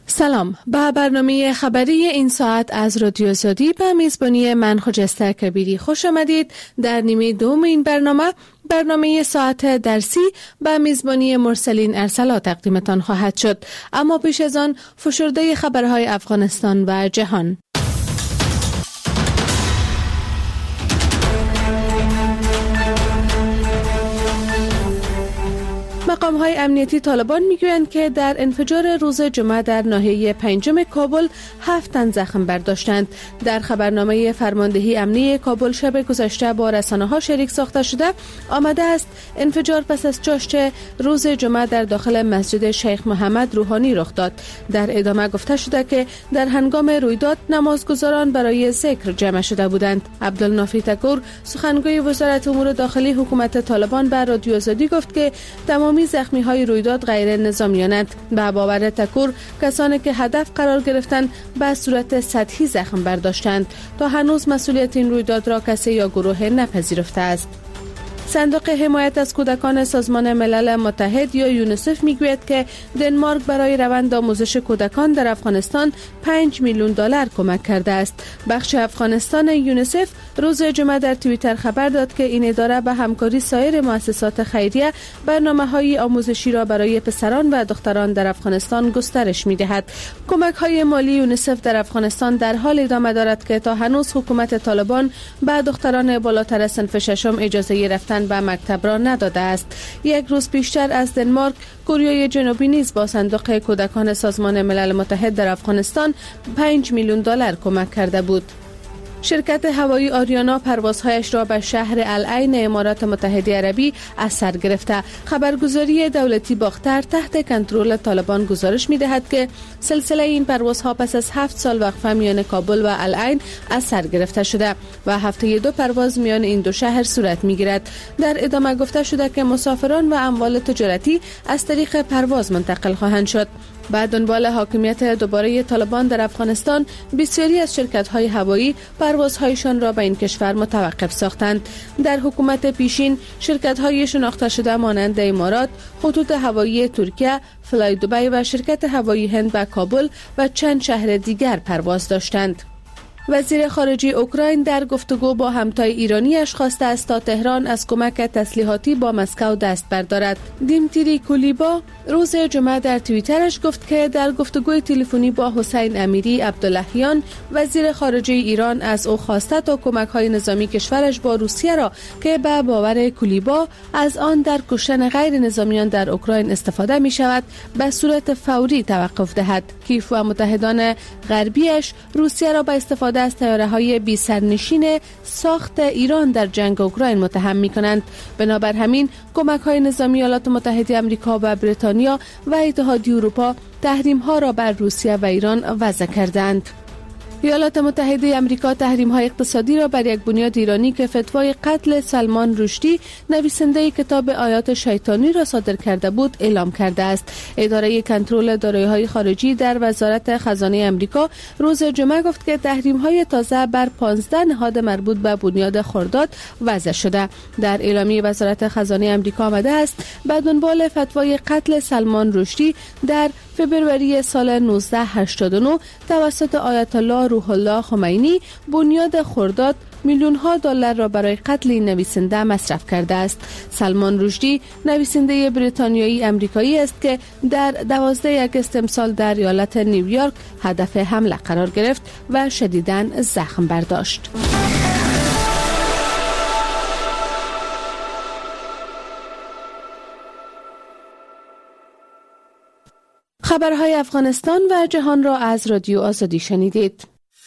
سلام، به برنامه خبری این ساعت از رادیو آزادی به میزبانی من خجسته کبیری خوش آمدید. در نیمه دوم این برنامه ساعت درسی به میزبانی مرسلین ارسلا تقدیمتان خواهد شد. اما پیش از آن فشرده خبرهای افغانستان و جهان. مقام‌های امنیتی طالبان میگویند که در انفجار روز جمعه در ناحیه پنجم کابل 7 تن زخم برداشتند. در خبرنامه فرماندهی امنیتی کابل شب گذشته با رسانه‌ها شریک ساخته شده آمده است انفجار پس از چاشت روز جمعه در داخل مسجد شیخ محمد روحانی رخ داد. در ادامه گفته شده که در هنگام رویداد نمازگزاران برای ذکر جمع شده بودند. عبدالنافی تکور سخنگوی وزارت امور داخلی حکومت طالبان به رادیو آزادی گفت که تمامی زخمی های رویداد غیر نظامیانند. به باور تکور کسانی که هدف قرار گرفتند به صورت سطحی زخم برداشتند. تا هنوز مسئولیت این رویداد را کسی یا گروه نپذیرفته است. صندوق حمایت از کودکان سازمان ملل متحد یا یونیسف میگوید که دنمارک برای روند آموزش کودکان در افغانستان 5 میلیون دلار کمک کرده است. بخش افغانستان یونیسف روز جمعه در توییتر خبر داد که این اداره به همکاری سایر مؤسسات خیریه برنامه‌های آموزشی را برای پسران و دختران در افغانستان گسترش می‌دهد. کمک‌های مالی یونیسف در افغانستان در حال ادامه دارد که تا هنوز حکومت طالبان به دختران بالاتر از صنف ششم اجازه رفتن به مکتب را نداده است. یک روز پیشتر از دنمارک، کره جنوبی نیز با صندوق کودکان سازمان ملل متحد در افغانستان 5 میلیون دلار کمک کرده بود. شرکت هوایی آریانا پروازهایش را به شهر العین امارات متحده عربی از سر گرفته. خبرگزاری دولتی باختر تحت کنترل طالبان گزارش می‌دهد که سلسله این پروازها پس از 7 سال وقفه میان کابل و العین از سر گرفته شده و هفته 2 پرواز میان این دو شهر صورت می‌گیرد. در ادامه گفته شده که مسافران و اموال تجارتی از طریق پرواز منتقل خواهند شد. بعد دنبال حاکمیت دوباره طالبان در افغانستان، بسیاری از شرکت‌های هوایی پروازهایشان را به این کشور متوقف ساختند. در حکومت پیشین شرکت‌های شناخته شده مانند امارات، خطوط هوایی ترکیه، فلای دبی و شرکت هوایی هند به کابل و چند شهر دیگر پرواز داشتند. وزیر خارجه اوکراین در گفتگو با همتای ایرانیش خواسته است تا تهران از کمک تسلیحاتی با مسکو دست بردارد. دیمتری کولیبا روز جمعه در توییترش گفت که در گفتگوی تلفنی با حسین امیری عبداللهیان وزیر خارجه ایران از او خواسته تا کمک‌های نظامی کشورش با روسیه را که به باور کولیبا از آن در کشتن غیر نظامیان در اوکراین استفاده می شود به صورت فوری توقف دهد. کیف و متحدان غربیش روسیه را به استفاده از طیاره‌های بی سرنشین ساخت ایران در جنگ اوکراین متهم می‌کنند. بنابر همین کمک‌های نظامی ایالات متحده آمریکا و بریتانیا و اتحادیه اروپا تحریم‌ها را بر روسیه و ایران وضع کردند. ایالات متحده آمریکا تحریم‌های اقتصادی را بر یک بنیاد ایرانی که فتوای قتل سلمان رشدی نویسنده کتاب آیات شیطانی را صادر کرده بود اعلام کرده است. اداره کنترل دارایی‌های خارجی در وزارت خزانه آمریکا روز جمعه گفت که تحریم‌های تازه بر 15 نهاد مربوط به بنیاد خرداد وضع شده. در اعلامیه وزارت خزانه آمریکا آمده است به دنبال فتوای قتل سلمان رشدی در فبروری سال 1989 توسط آیت الله روح الله خمینی بنیاد خرداد میلیون‌ها دلار را برای قتل این نویسنده مصرف کرده است. سلمان رشدی نویسنده بریتانیایی امریکایی است که در 12 اگست امسال در ایالت نیویورک هدف حمله قرار گرفت و شدیداً زخم برداشت. خبرهای افغانستان و جهان را از رادیو آزادی شنیدید.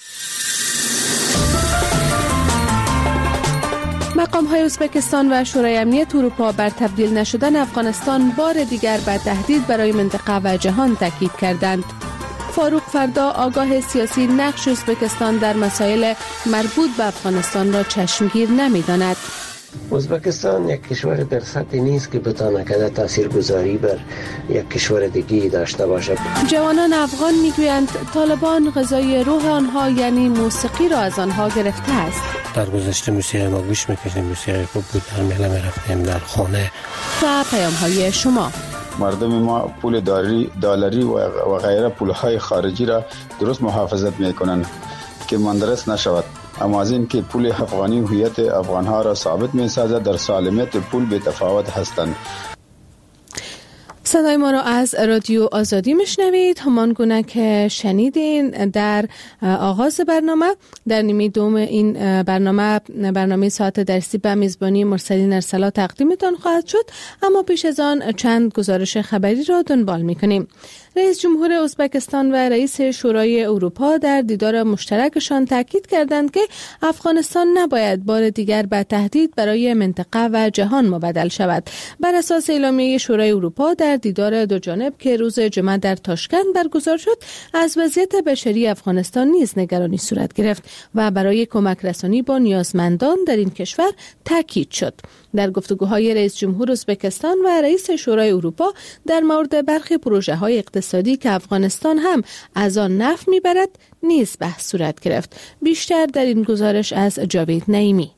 مقام‌های ازبکستان و شورای امنیت اروپا بر تبدیل نشدن افغانستان بار دیگر به تهدید برای منطقه و جهان تاکید کردند. فاروق فردا آگاه سیاسی نقش ازبکستان در مسائل مربوط به افغانستان را چشمگیر نمی‌داند. ازبکستان یک کشور در سطحی نیست که بتانه که تاثیرگذاری بر یک کشور دیگری داشته باشد. جوانان افغان میگویند طالبان غذای روح آنها یعنی موسیقی را از آنها گرفته است. در گذشته موسیقی ما گوش میکردیم، موسیقی خوب بود، در میله میرفتیم در خانه. و پیام های شما مردم ما پول دلاری و غیره پولهای خارجی را درست محافظت میکنند که مندرس نشود، اما از این که پول افغانی هویت افغانها را ثابت میسازد در سالمیت پول به تفاوت هستند. صدای ما را از رادیو آزادی میشنوید، همان گونه که شنیدین در آغاز برنامه. در نیمه دوم این برنامه ساعت درسی به میزبانی مرسلین ارسلا تقدیمتان خواهد شد، اما پیش از آن چند گزارش خبری را دنبال میکنیم. رئیس جمهور ازبکستان و رئیس شورای اروپا در دیدار مشترکشان تاکید کردند که افغانستان نباید بار دیگر به تهدید برای منطقه و جهان مبدل شود. بر اساس اعلامیه شورای اروپا در دیدار دو جانب که روز جمعه در تاشکند برگزار شد، از وضعیت بشری افغانستان نیز نگرانی صورت گرفت و برای کمک رسانی با نیازمندان در این کشور تاکید شد. در گفتگوهای رئیس جمهور ازبکستان و رئیس شورای اروپا در مورد برخی پروژه‌های اقتصادی که افغانستان هم از آن نفع میبرد نیز بحث صورت گرفت. بیشتر در این گزارش از جاوید نعیمی.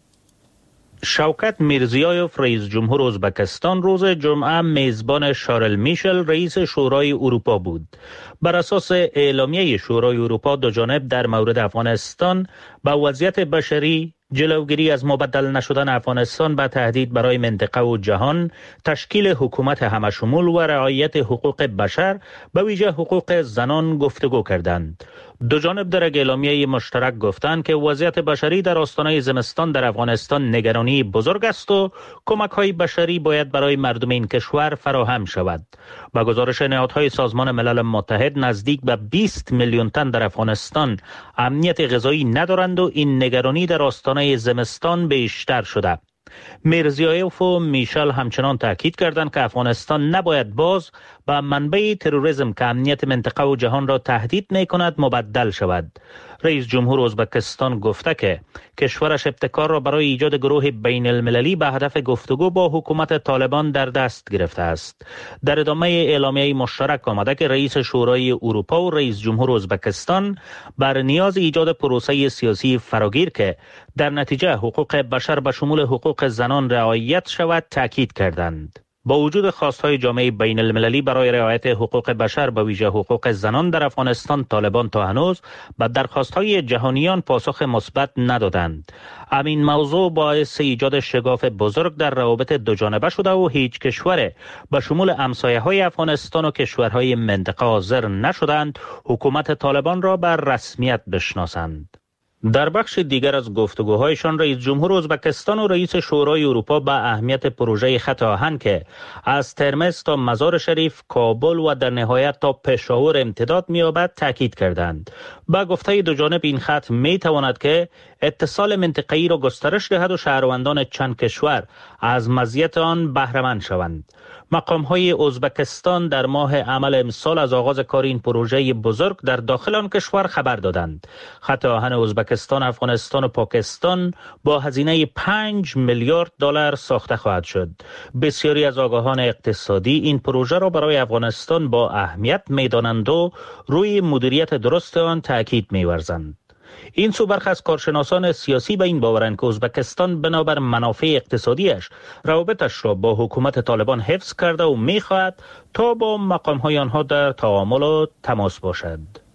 شوکت میرزیایوف رئیس جمهور ازبکستان روز جمعه میزبان شارل میشل رئیس شورای اروپا بود. بر اساس اعلامیه شورای اروپا دو جانب در مورد افغانستان با وضعیت بشری، جلوگیری از مبدل نشدن افغانستان به تهدید برای منطقه و جهان، تشکیل حکومت همشمول و رعایت حقوق بشر به ویژه حقوق زنان گفتگو کردند. دو جانب در اعلامیه مشترک گفتند که وضعیت بشری در آستانه زمستان در افغانستان نگرانی بزرگ است و کمک‌های بشری باید برای مردم این کشور فراهم شود. با گزارش نهادهای سازمان ملل متحد، نزدیک به 20 میلیون تن در افغانستان امنیت غذایی ندارند و این نگرانی در آستانه زمستان بیشتر شده. میرزیایوف و میشل همچنان تاکید کردند که افغانستان نباید باز به منبع تروریسم که امنیت منطقه و جهان را تهدید می‌کند مبدل شود. رئیس جمهور ازبکستان گفته که کشورش ابتکار را برای ایجاد گروه بین المللی به هدف گفتگو با حکومت طالبان در دست گرفته است. در ادامه اعلامیه مشترک آمده که رئیس شورای اروپا و رئیس جمهور ازبکستان بر نیاز ایجاد پروسه سیاسی فراگیر که در نتیجه حقوق بشر به شمول حقوق زنان رعایت شود تاکید کردند. با وجود خواستهای جامعه بین المللی برای رعایت حقوق بشر به ویژه حقوق زنان در افغانستان، طالبان تا هنوز به درخواستهای جهانیان پاسخ مثبت ندادند. همین موضوع باعث ایجاد شگاف بزرگ در روابط دو جانبه شده و هیچ کشور به شمول همسایه‌های افغانستان و کشورهای منطقه حاضر نشدند حکومت طالبان را بر رسمیت بشناسند. در بخش دیگر از گفتگوهایشان رئیس جمهور ازبکستان و رئیس شورای اروپا به اهمیت پروژه خط آهن که از ترمز تا مزار شریف، کابل و در نهایت تا پشاور امتداد می‌یابد تاکید کردند. با گفته دو جانب این خط می‌تواند که اتصال منطقه‌ای را گسترش دهد و شهروندان چند کشور از مزیت آن بهره مند شوند. مقام‌های ازبکستان در ماه عمل امسال از آغاز کار این پروژه بزرگ در داخل آن کشور خبر دادند. خط آهن ازبکستان، افغانستان و پاکستان با هزینه 5 میلیارد دلار ساخته خواهد شد. بسیاری از آگاهان اقتصادی این پروژه را برای افغانستان با اهمیت می‌دانند و روی مدیریت درست آن تاکید می‌ورزند. این سو برخی از کارشناسان سیاسی به این باورند که ازبکستان بنابر منافع اقتصادیش روابطش را با حکومت طالبان حفظ کرده و می‌خواهد تا با مقام‌های آنها در تعامل و تماس باشد.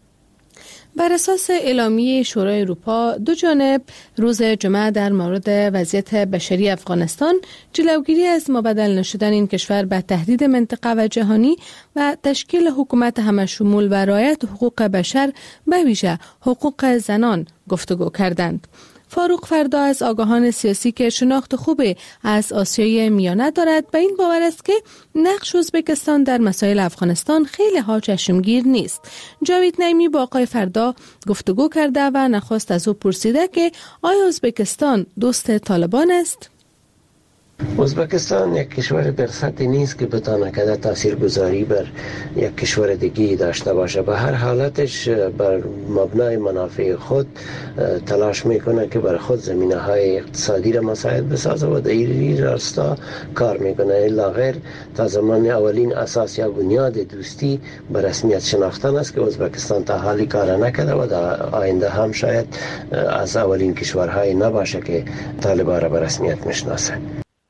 بر اساس اعلامیه شورای اروپا دو جانب روز جمعه در مورد وضعیت بشری افغانستان، جلوگیری از مبدل نشدن این کشور به تهدید منطقه و جهانی و تشکیل حکومت همشمول و رعایت حقوق بشر به ویژه حقوق زنان گفتگو کردند. فاروق فردا از آگاهان سیاسی که شناخت خوبی از آسیای میانه دارد به این باور است که نقش ازبکستان در مسائل افغانستان خیلی ها چشمگیر نیست. جاوید نعیمی با آقای فردا گفتگو کرده و نخست از او پرسیده که آیا ازبکستان دوست طالبان است؟ ازبکستان یک کشور در سطحی نیست که بتانه که تاثیرگذاری بر یک کشور دیگه داشته باشه. به هر حالتش بر مبنای منافع خود تلاش میکنه که بر خود زمینه های اقتصادی را مساعد بسازه و در این راستا کار میکنه. الا غیر تا زمان اولین اساس یا بنیاد دوستی به رسمیت شناختن است که ازبکستان تا حالی کار نکرده و در آینده هم شاید از اولین کشورهای نباشه که طالبان را به رسمیت میشناسه.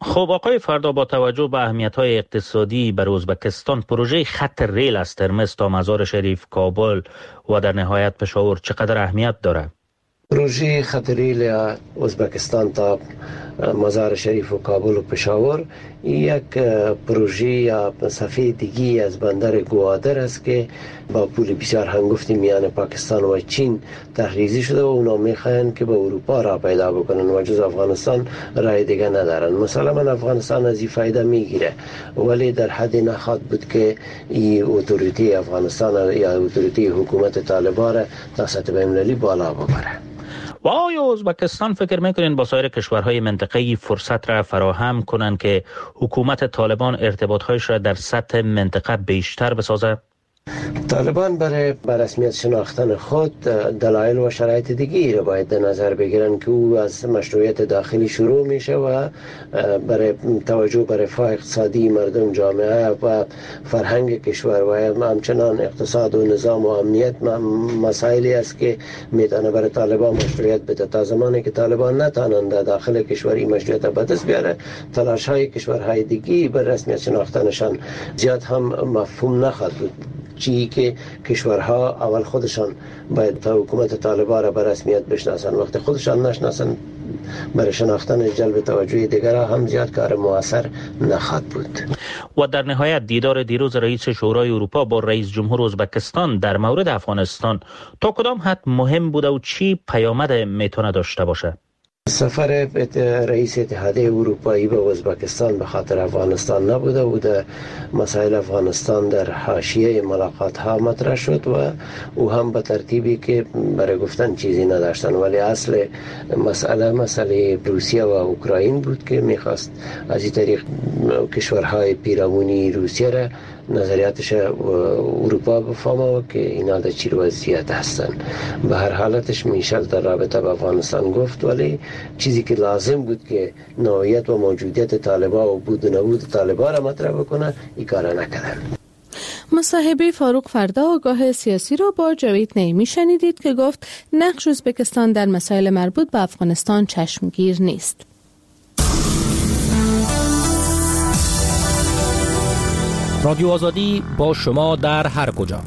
خب آقای فردا، با توجه به اهمیت‌های اقتصادی بر ازبکستان، پروژه خط ریل از ترمز تا مزار شریف، کابل و در نهایت پشاور چقدر اهمیت داره؟ پروژه خط ریل ازبکستان تا مزار شریف و کابل و پشاور یک پروژه یا صفحه دیگی از بندر گوادر است که با پول بسیار هنگفتی میان پاکستان و چین تحریزی شده و اونا میخواین که به اروپا را پیدا بکنن و جز افغانستان راه دیگه ندارن. مثلا افغانستان از این فایده میگیره ولی در حد نخواهد بود که این اتوریتی افغانستان یا اتوریتی حکومت طالبان را تا سطح بین‌المللی بالا ببره. و آیا ازبکستان فکر میکنین با سایر کشورهای منطقه‌ای فرصت را فراهم کنند که حکومت طالبان ارتباطهایش را در سطح منطقه بیشتر بسازد؟ طالبان برای رسمیت شناختن خود دلایل و شرایط دیگی را باید در نظر بگیرن که او از مشروعیت داخلی شروع میشه و برای توجه به رفاه اقتصادی مردم، جامعه و فرهنگ کشور و همچنان اقتصاد و نظام و امنیت مسائلی است که میتونه برای طالبان مشروعیت بده. تا زمانی که طالبان نتانند داخل کشوری مشروعیت به دست بیاره، تلاش های کشورهای دیگی بر رسمیت شناختنشان زیاد هم مفهوم نخواهد بود. چی که کشورها اول خودشان باید تا حکومت طالبان را به رسمیت بشناسن، وقتی خودشان نشناسن برای شناختن جلب توجه دیگرها هم زیاد کار موثر نخواهد بود. و در نهایت دیدار دیروز رئیس شورای اروپا با رئیس جمهور ازبکستان در مورد افغانستان تا کدام حد مهم بوده و چی پیامد میتونه داشته باشه؟ سفر رئیس اتحادیه اروپایی به ازبکستان به خاطر افغانستان نبوده و در مسائل افغانستان در حاشیه ملاقات ها مطرح شد و او هم به ترتیبی که برای گفتن چیزی نداشتن، ولی اصل مسئله روسیه و اوکراین بود که میخواست از این طریق کشورهای پیرامونی روسیه را نظریاتش اروپا بفهمه که اینا در چی وضعیت هستن. به هر حالتش میشل در رابطه با افغانستان گفت، ولی چیزی که لازم بود که نوعیت و موجودیت طالبان و بود و نبود طالبان را مطرح بکنه، این کار نکردن. مصاحبه فاروق فردا آگاه سیاسی را با جاوید نعیمی شنیدید که گفت نقش ازبکستان در مسائل مربوط به افغانستان چشمگیر نیست. رادیو آزادی با شما در هر کجا.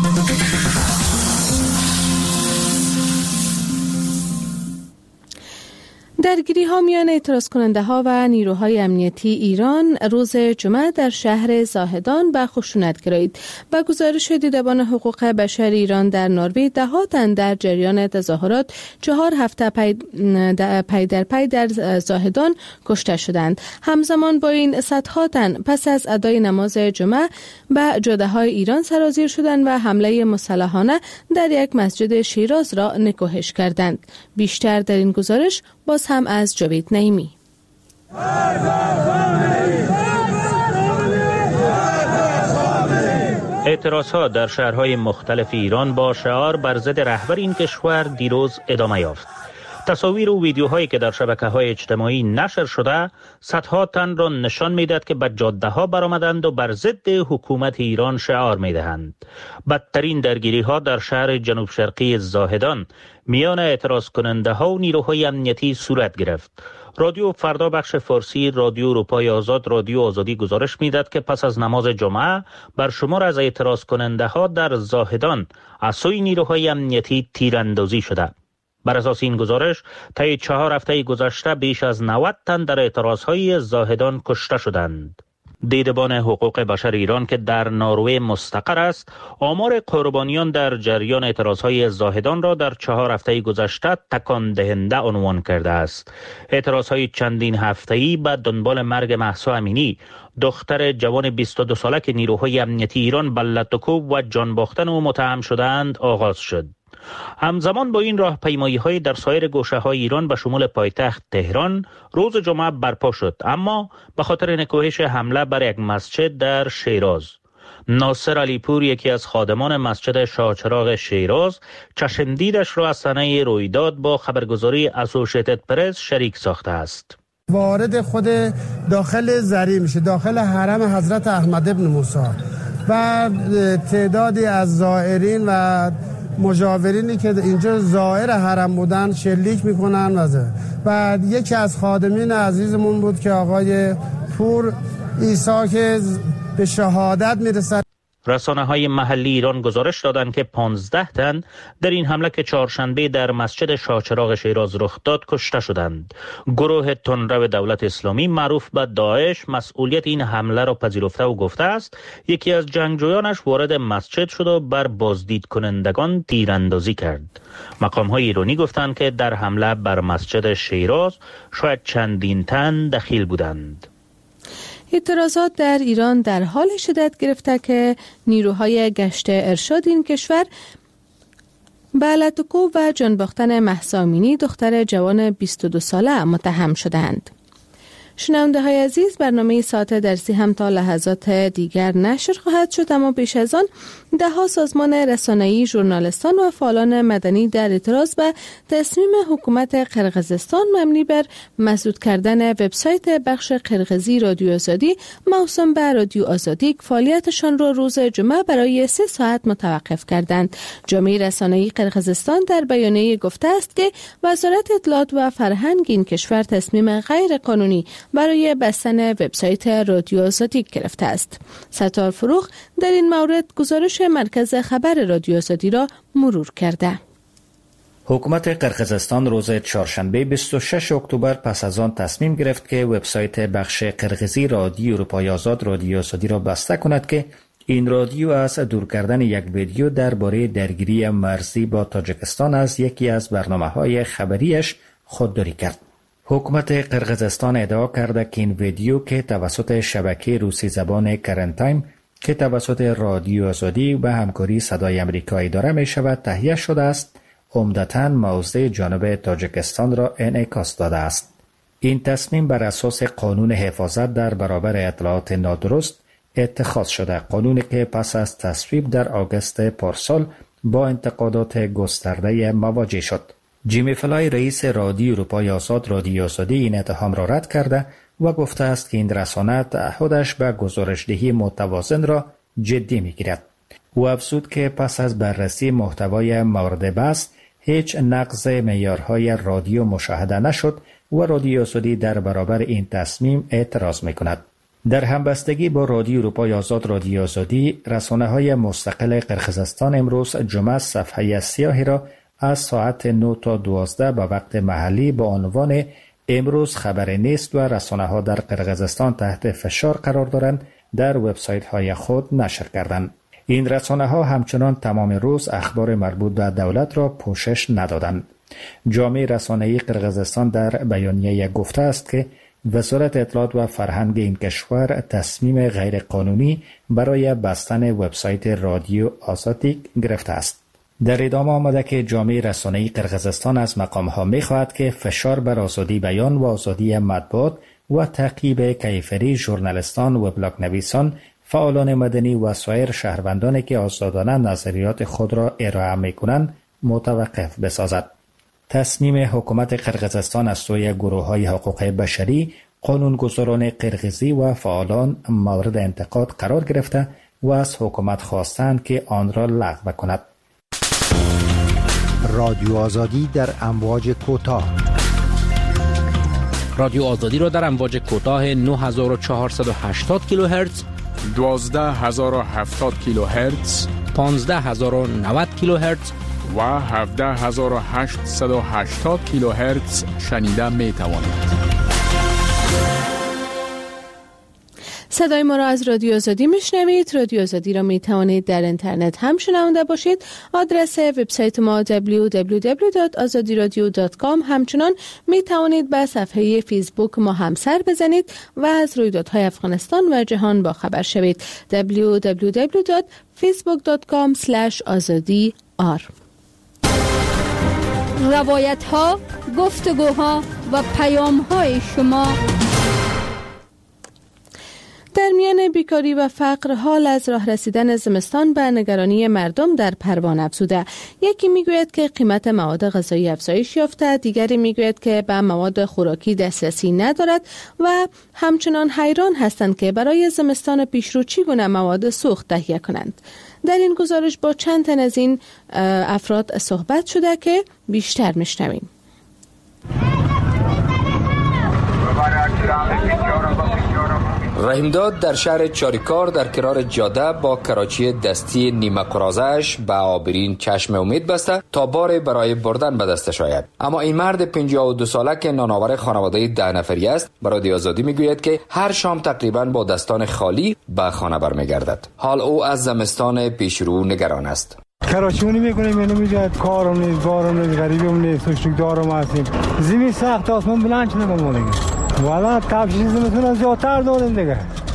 درگیری ها میان اعتراض کننده ها و نیروهای امنیتی ایران روز جمعه در شهر زاهدان به خشونت گرایید. با گزارش دیدبان حقوق بشر ایران در نروژ، ده‌ها تن در جریان تظاهرات 4 هفته پی در پی در زاهدان کشته شدند. همزمان با این صدها تن پس از ادای نماز جمعه به جاده‌های ایران سرازیر شدند و حمله مسلحانه در یک مسجد شیراز را نکوهش کردند. بیشتر در این گزارش باز هم از جاوید نعیمی. اعتراضها در شهرهای مختلف ایران با شعار بر ضد رهبر این کشور دیروز ادامه یافت. تصاویر و ویدیوهایی که در شبکه‌های اجتماعی نشر شده صدها تن را نشان می‌دهد که به جاده‌ها برآمدند و بر ضد حکومت ایران شعار می‌دهند. بدترین درگیری‌ها در شهر جنوب شرقی زاهدان میان اعتراض کننده‌ها و نیروهای امنیتی صورت گرفت. رادیو فردا بخش فارسی رادیو اروپای آزاد رادیو آزادی گزارش می‌دهد که پس از نماز جمعه بر شمار از اعتراض کننده‌ها در زاهدان از سوی نیروهای امنیتی تیراندازی شده. بر اساس این گزارش طی 4 هفته گذشته بیش از 90 تن در اعتراضهای زاهدان کشته شدند. دیدبان حقوق بشر ایران که در نروژ مستقر است، آمار قربانیان در جریان اعتراضهای زاهدان را در 4 هفته گذشته تکان دهنده عنوان کرده است. اعتراضهای چندین هفته‌ای به دنبال مرگ مهسا امینی، دختر جوان 22 ساله که نیروهای امنیتی ایران به لطوکوب و جان باختن او متهم شدند آغاز شد. همزمان با این راهپیمایی‌های در سایر گوشه‌های ایران به شمول پایتخت تهران روز جمعه برپا شد، اما به خاطر نکوهش حمله بر یک مسجد در شیراز. ناصر علیپور، یکی از خادمان مسجد شاهچراغ شیراز، چشمدیدش را از صحنه رویداد با خبرگزاری اسوسییتد پرس شریک ساخته است. وارد خود داخل زری میشه، داخل حرم حضرت احمد ابن موسی و تعدادی از زائرین و مجاورینی که اینجا زائر حرم بودن شلیک میکنن و یکی از خادمین عزیزمون بود که آقای پور عیسی که به شهادت میرسد. رسانه‌های محلی ایران گزارش دادند که 15 تن در این حمله که چهارشنبه در مسجد شاهچراغ شیراز رخ داد کشته شدند. گروه تندرو دولت اسلامی معروف به داعش مسئولیت این حمله را پذیرفته و گفته است یکی از جنگجویانش وارد مسجد شد و بر بازدید کنندگان تیراندازی کرد. مقام‌های ایرانی گفتند که در حمله بر مسجد شیراز شاید چندین تن دخیل بودند. اعتراضات در ایران در حال شدت گرفته که نیروهای گشت ارشاد این کشور به لطکو و جان باختن مهسا امینی دختر جوان 22 ساله متهم شدند. شنونده های عزیز، برنامه ساعت درسی هم تا لحظات دیگر نشر خواهد شد، اما پیش از آن ده‌ها سازمان رسانه‌ای، ژورنالیستان و فعالان مدنی در اعتراض به تصمیم حکومت قرقیزستان مبنی بر مسدود کردن وبسایت بخش قرقیزی رادیو آزادی موسوم به رادیو آزادی فعالیتشان را روز جمعه برای 3 ساعت متوقف کردند. جامعه رسانه‌ای قرقیزستان در بیانیه گفته است که وزارت اطلاعات و فرهنگ این کشور تصمیم غیر قانونی برای بستن وبسایت رادیو آزادی گرفته است. ستار فروخ در این مورد گزارش مرکز خبر رادیو آزادی را مرور کرده. حکومت قرقیزستان روز چهارشنبه 26 اکتبر پس از آن تصمیم گرفت که وبسایت بخش قرقیزی رادیو اروپای آزاد رادیو آزادی را بسته کند که این رادیو از دور کردن یک ویدیو درباره درگیری مرزی با تاجیکستان از یکی از برنامه‌های خبریش خودداری کرد. حکومت قرقیزستان ادعا کرده که این ویدیو که توسط شبکه روسی زبان کرنت تایم که توسط رادیو آزادی و همکاری صدای آمریکایی داره می شود تهیه شده است، عمدتاً موضع جانب تاجیکستان را انعکاس داده است. این تصمیم بر اساس قانون حفاظت در برابر اطلاعات نادرست اتخاذ شده، قانونی که پس از تصویب در آگوست پارسال با انتقادات گسترده مواجه شد. جیمی فلای رئیس رادیو اروپای آزاد رادیو آزادی این اتهام را رد کرده و گفته است که این رسانه تعهدش به گزارش‌دهی متوازن را جدی می‌گیرد. او افزود که پس از بررسی محتوای مورد بحث هیچ نقض معیارهای رادیو مشاهده نشد و رادیو آزادی در برابر این تصمیم اعتراض می‌کند. در همبستگی با رادیو اروپای آزاد رادیو آزادی، رسانه‌های مستقل قرقیزستان امروز جمعه صفحه سیاهی را از ساعت 9 تا 12 به وقت محلی با عنوان امروز خبر نیست و رسانه‌ها در قرقیزستان تحت فشار قرار دارند در وبسایت‌های خود نشر کردند. این رسانه‌ها همچنان تمام روز اخبار مربوط به دولت را پوشش ندادند. جامعه رسانه‌ای قرقیزستان در بیانیه گفته است که وزارت اطلاعات و فرهنگ این کشور تصمیم غیرقانونی برای بستن وبسایت رادیو آزادی گرفته است. در ادامه آمده که جامعه رسانه‌ای قرقیزستان از مقام‌ها می‌خواهد که فشار بر آزادی بیان و آزادی مطبوعات و تعقیب کیفری ژورنالیستان و بلاگ‌نویسان، فعالان مدنی و سایر شهروندانی که آزادانه نظریات خود را ارائه می‌کنند متوقف بسازد. تصمیم حکومت قرقیزستان از سوی گروه‌های حقوق بشری، قانونگذاران قرقیزی و فعالان مورد انتقاد قرار گرفته و از حکومت خواستند که آن را لغو کند. رادیو آزادی در امواج کوتاه. رادیو آزادی را در امواج کوتاه 9480 کیلوهرتز، 12070 کیلوهرتز، 15090 کیلوهرتز و 17880 کیلوهرتز شنیده می توانید. صدای ما را از رادیو آزادی میشنوید. رادیو آزادی را می توانید در اینترنت هم شنونده باشید. آدرس وبسایت ما www.azadiradio.com. همچنان می توانید به صفحه فیسبوک ما هم سر بزنید و از رویدادهای افغانستان و جهان با خبر شوید. www.facebook.com/azadi.r. روایت ها، گفتگوها و پیام های شما. در میان بیکاری و فقر، حال از راه رسیدن زمستان به نگرانی مردم در پروان افزوده. یکی میگوید که قیمت مواد غذایی افزایش یافته، دیگری میگوید که به مواد خوراکی دسترسی ندارد و همچنان حیران هستند که برای زمستان پیشرو چگونه مواد سوخت تهیه کنند. در این گزارش با چند تن از این افراد صحبت شده که بیشتر میشنویم. رحیمداد در شهر چاریکار در کنار جاده با کراچی دستی نیمه قرازش به آبرین چشم امید بسته تا بار برای بردن به دستش آید. اما این مرد 52 ساله که نانآور خانواده 10 نفری است به رادیو آزادی میگوید که هر شام تقریبا با دستان خالی به خانه برمیگردد. حال او از زمستان پیشرو نگران است. کراچیونی میکنیم اینو میگه کارم نیست، بارم نیست، غریبم نیست، سوشتک دارم هستیم. زمین سخت، آسمان بلند شده با ما دیگه. والا تبشیز میتونه زیادتر دادیم دیگه.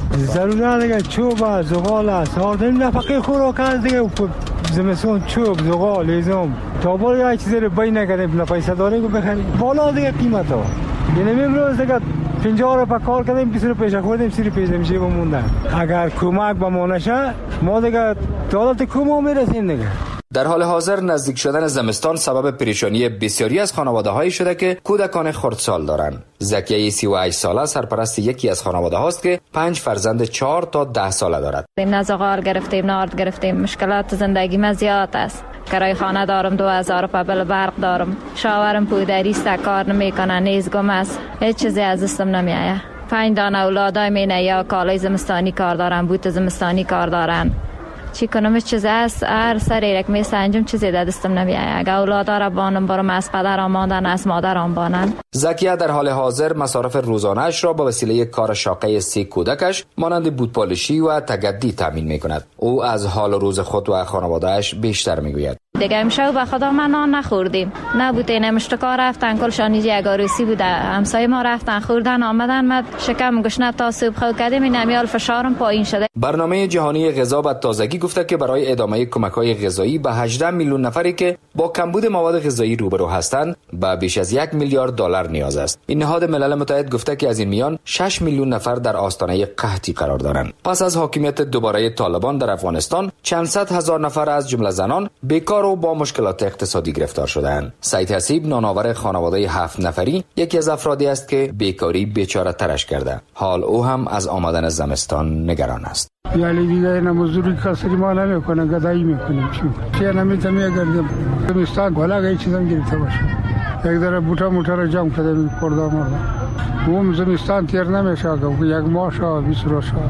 ضرور دیگه چوب، زغال است. آردن نفقه خوراک است دیگه. زمستون چوب، زغال، هیزم. تا بالا یک چیزی رو بای نکردیم، نه پیسه داریم که بخریم. بالا دیگه قیمت ها. یعنی امروز دیگه 50 رو کار کردیم، 20 رو پیش خوردیم، 30 پیش نمیشه بموندن. اگر کمک به ما نشه، ما دیگه دولت کمو میرسیم دیگه. در حال حاضر نزدیک شدن زمستان سبب پریشانی بسیاری از خانواده‌هایی شده که کودکان خردسال دارند. زکیه 38 ساله سرپرست یکی از خانواده هاست که 5 فرزند 4 تا 10 ساله دارد. نه زغال گرفتیم، نارد گرفتیم، مشکلات زندگی ما زیاد است. کرای خانه دارم، 2000 پبل برق دارم، شاورم پودری است، کار نمیکنه، نیزگم است، هیچ چیزی از دستم نمیآید. 5 دانه اولادای مینه یا کالای زمستانی کار دارن، بوت زمستانی کار دارن. چی کنم چیز است هر سری یک می سنجم چیزی دستم نمیآید. اگه اولادا را بانم برم از پدرم ماندن از مادرم بانن. زکیه در حال حاضر مصارف روزانه‌اش را به وسیله کار شاقه 3 کودکش مانند بوتپالشی و تگدی تامین می‌کند. او از حال روز خود و خانواده‌اش بیشتر میگوید. دیگه امشب به خدا ما نان نخوردیم. نبوده نمشتکا رفتن کلشانی یک عروسی بوده. همسایه ما رفتن خوردن آمدن مد شکم گشنه تا صبح خو کردیم این امیال فشارم پایین شده. برنامه جهانی غذا به تازگی گفته که برای ادامه کمک‌های غذایی به 18 میلیون نفری که با کمبود مواد غذایی روبرو هستند به بیش از 1 میلیارد دلار نیاز است. این نهاد ملل متحد گفته که از این میان 6 میلیون نفر در آستانه قحطی قرار دارند. پس از حاکمیت دوباره طالبان در افغانستان چند صد هزار نفر از جمله زنان بیکار و با مشکلات اقتصادی گرفتار شدند. سعید حسیب نانآور خانواده 7 نفری یکی از افرادی است که بیکاری بیچاره ترش کرده. حال او هم از آمدن زمستان نگران است. یعنی دیگه مزدوری کسری ما نمیکنه، گدایی میکنیم. چی نمیتونیم گردیم. زمستان بالا هیچ چیزم گرفته باشه. یک ذره بوتا موتر رو جمع کردیم پردا مردا. اون زمستان تیر نمیشه که یک ماه شو 20 روز شو.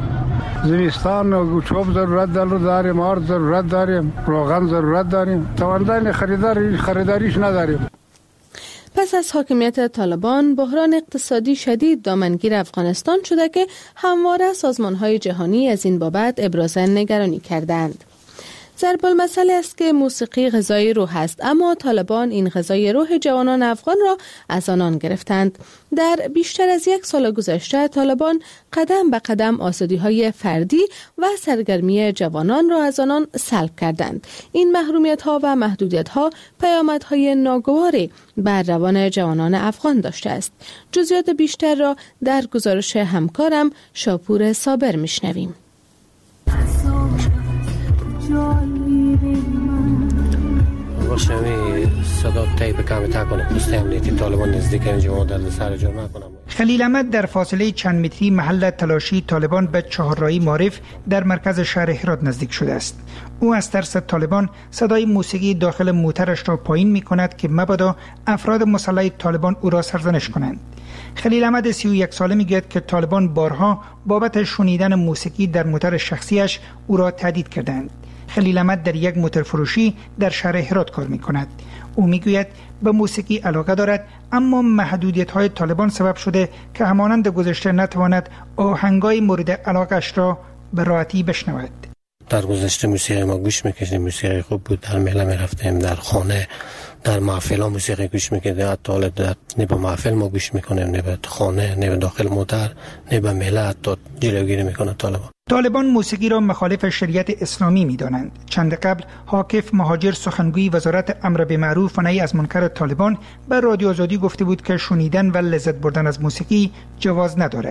زمستان چوب ضرورت داریم، آرد ضرورت داریم، روغن ضرورت داریم. توانایی خریداریش نداریم. پس از حاکمیت طالبان بحران اقتصادی شدید دامنگیر افغانستان شده که همواره سازمان‌های جهانی از این بابت ابراز نگرانی کردند. ضرب المثل است که موسیقی غذای روح است، اما طالبان این غذای روح جوانان افغان را از آنان گرفتند. در بیشتر از 1 سال گذشته طالبان قدم به قدم آزادی‌های فردی و سرگرمی جوانان را از آنان سلب کردند. این محرومیت‌ها و محدودیت‌ها پیامدهای ناگواری بر روان جوانان افغان داشته است. جزئیات بیشتر را در گزارش همکارم شاپور صابر میشنویم. خلیل احمد در فاصله چند متری محل تلاشی طالبان به چهارراهی معارف در مرکز شهر هرات نزدیک شده است. او از ترس طالبان صدای موسیقی داخل موترش را پایین می کند که مبادا افراد مسلح طالبان او را سرزنش کنند. خلیل احمد 31 ساله میگوید که طالبان بارها بابت شنیدن موسیقی در موتر شخصیش او را تهدید کردند. خلیل احمد در یک موتر فروشی در شهر هرات کار می‌کند. او میگوید به موسیقی علاقه دارد، اما محدودیت‌های طالبان سبب شده که همانند گذشته نتواند آهنگای مورد علاقه‌اش را به راحتی بشنود. در گذشته موسیقی ما گوش می‌کردیم، موسیقی خوب بود، در محله می‌رفتیم، در خانه در محفل ها موسیقی گوش می‌کردیم، حتی نه به محفل ما گوش می‌کنیم، نه به خانه، نه به داخل موتر، نه به محله، حتی جلوگیری می‌کنه طالبان. طالبان موسیقی را مخالف شریعت اسلامی می‌دانند. چند قبل حاکف مهاجر سخنگوی وزارت امر بالمعروف و نهی از منکر طالبان به رادیو آزادی گفته بود که شنیدن و لذت بردن از موسیقی جواز ندارد.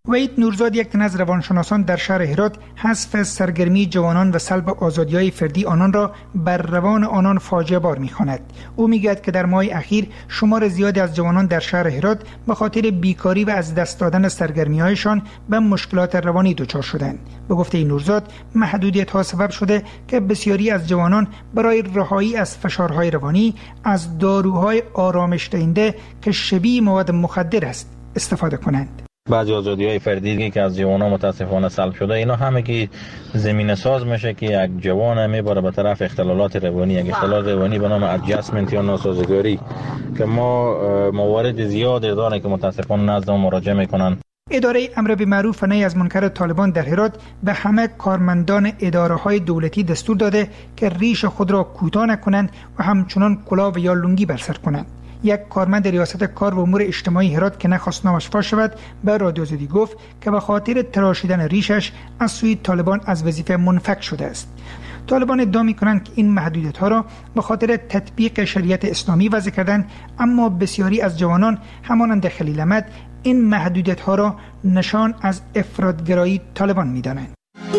وحید نورزاد، یک تن از روانشناسان در شهر هرات، حذف سرگرمی جوانان و سلب آزادی‌های فردی آنان را بر روان آنان فاجعه بار می‌خواند. او می‌گوید که در ماه اخیر شمار زیادی از جوانان در شهر هرات به خاطر بیکاری و از دست دادن سرگرمی‌هایشان به مشکلات روانی دچار شدند. به گفته نورزاد، محدودیت‌ها سبب شده که بسیاری از جوانان برای رهایی از فشارهای روانی از داروهای آرامش دهنده که شبیه مواد مخدر است استفاده کنند. بعضی آزادی‌های فردی که از جوانان متاسفانه سلب شده، اینا همه که زمینه ساز میشه که یک جوان میبره به طرف اختلالات روانی، یک اختلال روانی به نام ادجاستمنت یا ناسازگاری که ما موارد زیادی داره که متاسفانه نزد ما مراجعه میکنن. اداره امر بالمعروف و نهی از منکر طالبان در هرات به همه کارمندان اداره‌های دولتی دستور داده که ریش خود را کوتاه نکنند و همچنان کلاه یا لنگی بر سر کنند. یک کارمند ریاست کار و امور اجتماعی هرات که نخواست نامش فاش شود به رادیو آزادی گفت که به خاطر تراشیدن ریشش از سوی طالبان از وظیفه منفک شده است. طالبان ادعا می‌کنند که این محدودیت‌ها را به خاطر تطبیق شریعت اسلامی وضع کردند، اما بسیاری از جوانان همانند خلیل احمد این محدودیت‌ها را نشان از افراط‌گرایی طالبان می‌دانند.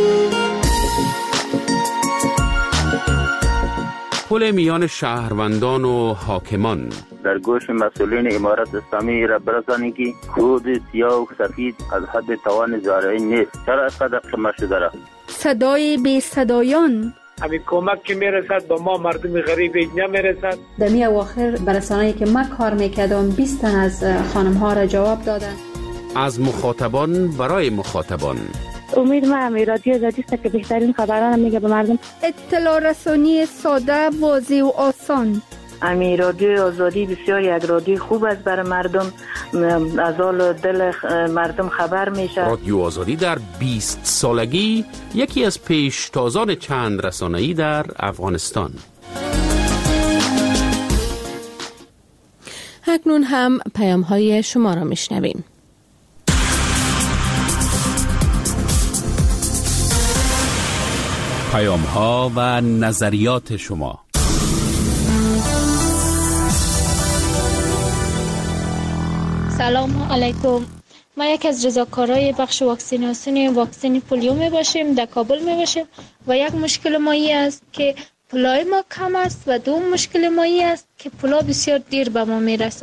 پل میان شهروندان و حاکمان در گوش مسئولین امارت اسلامی را برسانید که کود سیاه و سفید از حد توان زارعی نیست. چرا اینقدر قمه شده را؟ صدای بی صدایان، همین کمک که میرسد به ما مردم غریب نمیرسد. دمی اواخر برسانه‌ای که ما کار میکردم 20 تن از خانم ها را جواب دادن. از مخاطبان برای مخاطبان. امید ما همی رادیو آزادی است که بهترین خبران میگه به مردم. اطلاع رسانی ساده، واضح و آسان. امی رادیو آزادی بسیار یک رادیو خوب است برای مردم، از حال دل مردم خبر میشه. رادیو آزادی در 20 سالگی یکی از پیشتازان چند رسانه‌ای در افغانستان. اکنون هم پیام‌های شما را میشنویم. پیام‌ها و نظریات شما. سلام علیکم. ما یکی از رضاکارای بخش واکسین پولیو می باشیم، در کابل می باشیم و یک مشکل مایی است که پولای ما کم است و دوم مشکل مایی است که پولا بسیار دیر به ما می رسه.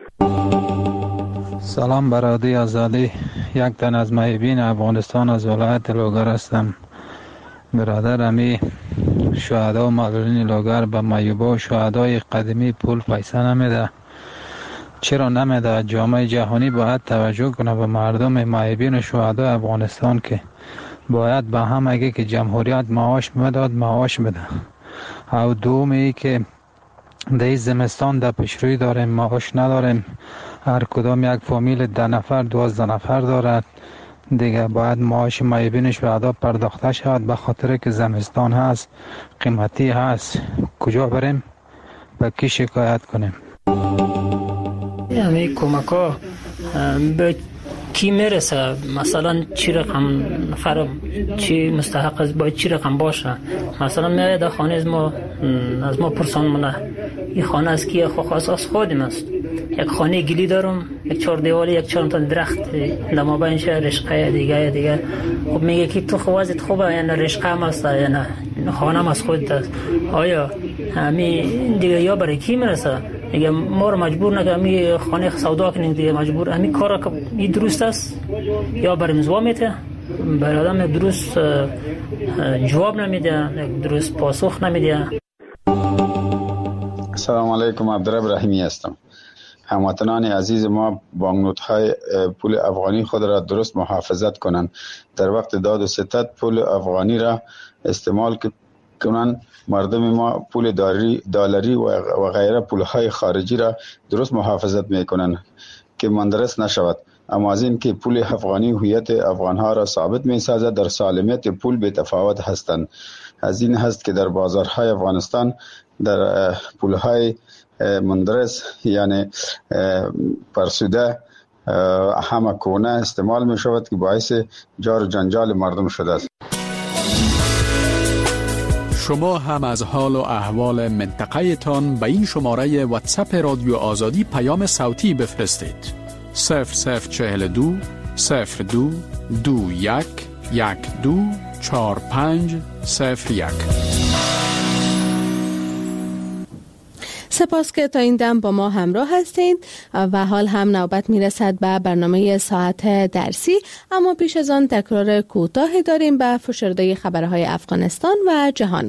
سلام برادری آزادی، یک تن از محبین افغانستان از ولایت لوگر هستم. برادر امی شهدا و معلولین لوگر به مایوبا و شهدای قدیمی پول پیسه نمیده. چرا نمیده؟ جامعه جهانی باید توجه کنه به مردم معیبین و شهدای افغانستان که باید به هم اگه که جمهوریت معاش میداد معاش بده. او دومی که در زمستان در پیشروی داریم معاش نداریم، هر کدام یک فامیل 10 نفر 12 نفر دارد دیگه، باید معاش معیبین شهدا پرداخته شود به خاطر که زمستان هست، قیمتی هست. کجا بریم؟ به کی شکایت کنیم؟ یعنی کمک ها به کی میرسه؟ مثلا چی رقم نفر چی مستحق است، باید چی رقم باشه؟ مثلا میاد در خانه از ما پرسان منه این خانه از کیه؟ خاص از خودم است. یک خانه گلی دارم، یک 4 دیواری، یک 4 تا درخت در مابینش رشقه دیگه. خب میگه که تو خوازت خوبه یا نه رشقه هم است یا نه خانه هم از خودت است. آیا همین دیگه یا برای کی میرسه؟ میگه ما رو مجبور نکنه می خانه سودا کنیم دیگه، مجبور همین کار که این درست است یا برای مزوا میته؟ برای آدم درست جواب نمیده، درست پاسخ نمیده. السلام علیکم، عبدالرب رحیمی هستم. هموطنان عزیز ما بانکنوت‌های پول افغانی خود را درست محافظت کنند. در وقت داد و ستد پول افغانی را استعمال کنند. مردم ما پول دلاری و غیره پولهای خارجی را درست محافظت میکنند که مندرس نشود. اما از این که پول افغانی هویت افغانها را ثابت می سازد، در سالمیت پول به تفاوت هستند. از این هست که در بازارهای افغانستان در پولهای مندرس یعنی فرسوده همه کونه استعمال می شود که باعث جار و جنجال مردم شده است. شما هم از حال و احوال منطقه تان به این شماره واتساپ رادیو آزادی پیام صوتی بفرستید. 0042 02 21 12 4501. سپاس که تا این دم با ما همراه هستین و حال هم نوبت میرسد به برنامه ساعت درسی، اما پیش از آن تکرار کوتاهی داریم به فشرده خبرهای افغانستان و جهان.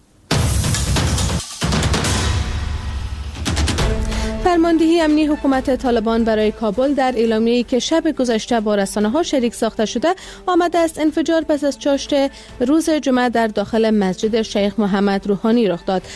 فرماندهی امنی حکومت طالبان برای کابل در اعلامیه‌ای که شب گذشته با رسانه‌ها شریک ساخته شده آمده است انفجار پس از چاشت روز جمعه در داخل مسجد شیخ محمد روحانی رخ داد.